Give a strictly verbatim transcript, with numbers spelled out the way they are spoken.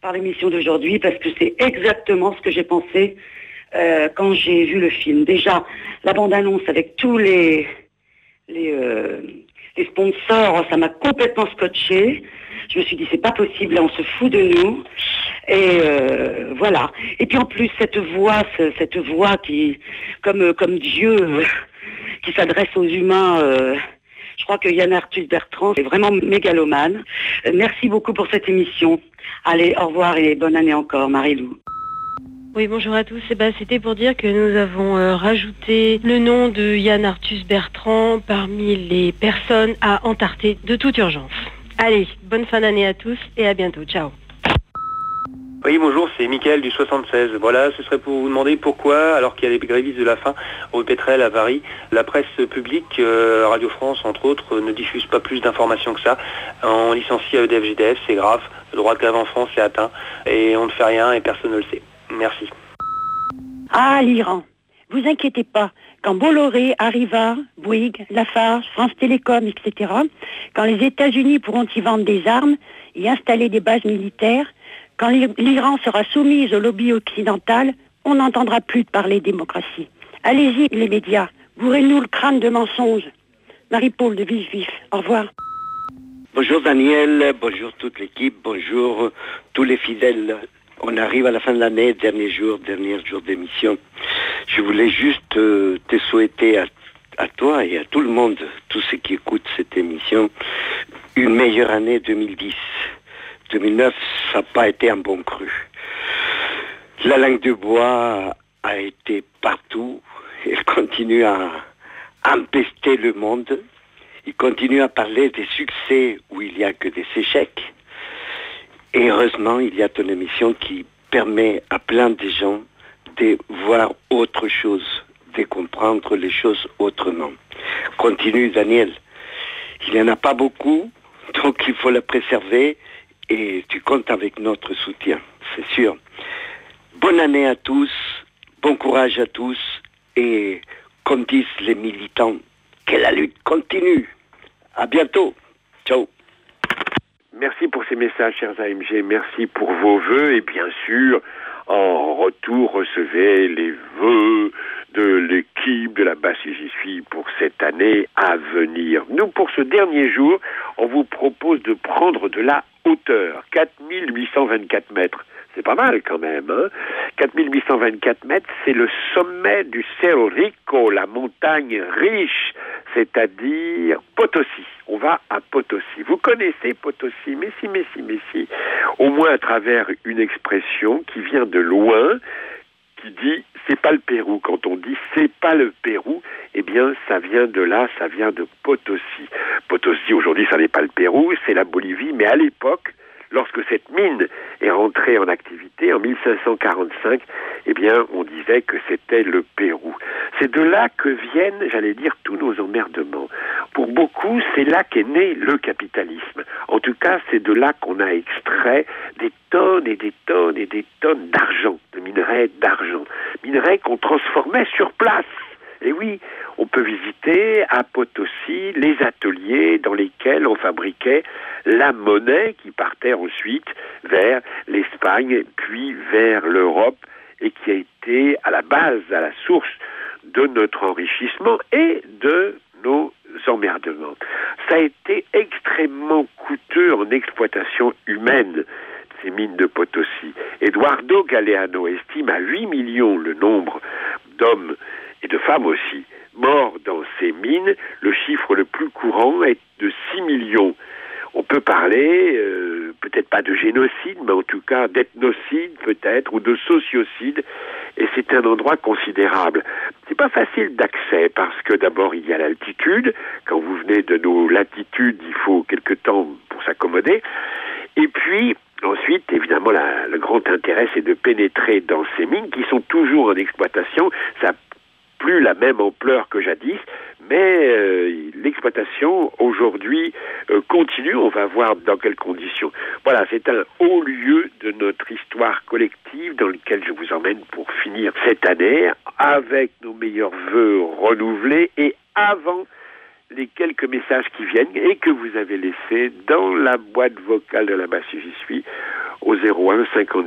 par l'émission d'aujourd'hui parce que c'est exactement ce que j'ai pensé euh, quand j'ai vu le film. Déjà, la bande-annonce avec tous les, les, euh, les sponsors, ça m'a complètement scotché. Je me suis dit, c'est pas possible, là, on se fout de nous. Et euh, voilà. Et puis en plus, cette voix, ce, cette voix qui, comme, comme Dieu, euh, qui s'adresse aux humains... Euh, Je crois que Yann Arthus Bertrand est vraiment mégalomane. Euh, merci beaucoup pour cette émission. Allez, au revoir et bonne année encore, Marie-Lou. Oui, bonjour à tous. Eh ben, c'était pour dire que nous avons euh, rajouté le nom de Yann Arthus Bertrand parmi les personnes à entarter de toute urgence. Allez, bonne fin d'année à tous et à bientôt. Ciao. Oui, bonjour, c'est Mickaël du soixante-seize. Voilà, ce serait pour vous demander pourquoi, alors qu'il y a les grévistes de la faim au Pétrel à Vary, la presse publique, euh, Radio France entre autres, euh, ne diffuse pas plus d'informations que ça. On licencie à E D F G D F, c'est grave, le droit de grève en France est atteint, et on ne fait rien et personne ne le sait. Merci. Ah, l'Iran, vous inquiétez pas, quand Bolloré arriva, Bouygues, Lafarge, France Télécom, et cetera, quand les États-Unis pourront y vendre des armes, y installer des bases militaires, quand l'Iran sera soumise au lobby occidental, on n'entendra plus de parler démocratie. Allez-y, les médias, bourrez-nous le crâne de mensonges. Marie-Paul de Vif-Vif, au revoir. Bonjour Daniel, bonjour toute l'équipe, bonjour tous les fidèles. On arrive à la fin de l'année, dernier jour, dernier jour d'émission. Je voulais juste euh, te souhaiter à, à toi et à tout le monde, tous ceux qui écoutent cette émission, une meilleure année deux mille dix. deux mille neuf, ça n'a pas été un bon cru. La langue de bois a été partout. Elle continue à empester le monde. Il continue à parler des succès où il n'y a que des échecs. Et heureusement, il y a ton émission qui permet à plein de gens de voir autre chose, de comprendre les choses autrement. Continue, Daniel. Il n'y en a pas beaucoup, donc il faut la préserver. Et tu comptes avec notre soutien, c'est sûr. Bonne année à tous, bon courage à tous, et comme disent les militants, que la lutte continue. À bientôt. Ciao. Merci pour ces messages, chers A M G. Merci pour vos vœux. Et bien sûr, en retour, recevez les vœux de l'équipe de la Basse et J'y suis pour cette année à venir. Nous, pour ce dernier jour, on vous propose de prendre de la hauteur, quatre mille huit cent vingt-quatre mètres. C'est pas mal quand même, hein. quatre mille huit cent vingt-quatre mètres, c'est le sommet du Cerro Rico, la montagne riche, c'est-à-dire Potosí. On va à Potosí. Vous connaissez Potosí, mais si, mais si, mais si. Au moins à travers une expression qui vient de loin, qui dit « c'est pas le Pérou ». Quand on dit « c'est pas le Pérou », eh bien, ça vient de là, ça vient de Potosí. Potosí, aujourd'hui, ça n'est pas le Pérou, c'est la Bolivie, mais à l'époque, lorsque cette mine est rentrée en activité, en mille cinq cent quarante-cinq, eh bien, on disait que c'était le Pérou. C'est de là que viennent, j'allais dire, tous nos emmerdements. Pour beaucoup, c'est là qu'est né le capitalisme. En tout cas, c'est de là qu'on a extrait des tonnes et des tonnes et des tonnes d'argent, de minerais d'argent. Minerais qu'on transformait sur place. Et oui, on peut visiter à Potosí les ateliers dans lesquels on fabriquait la monnaie qui partait ensuite vers l'Espagne, puis vers l'Europe, et qui a été à la base, à la source de notre enrichissement et de nos emmerdements. Ça a été extrêmement coûteux en exploitation humaine, ces mines de Potosí. Eduardo Galeano estime à huit millions le nombre d'hommes et de femmes aussi morts dans ces mines. Le chiffre le plus courant est de six millions. On peut parler, euh, peut-être pas de génocide, mais en tout cas d'ethnocide peut-être, ou de sociocide, et c'est un endroit considérable. C'est pas facile d'accès, parce que d'abord il y a l'altitude. Quand vous venez de nos latitudes, il faut quelque temps pour s'accommoder. Et puis, ensuite, évidemment, la, le grand intérêt, c'est de pénétrer dans ces mines qui sont toujours en exploitation. Ça plus la même ampleur que jadis, mais euh, l'exploitation aujourd'hui euh, continue. On va voir dans quelles conditions. Voilà, c'est un haut lieu de notre histoire collective dans lequel je vous emmène pour finir cette année avec nos meilleurs vœux renouvelés et avant les quelques messages qui viennent et que vous avez laissés dans la boîte vocale de la basse j'y suis au zéro un cinquante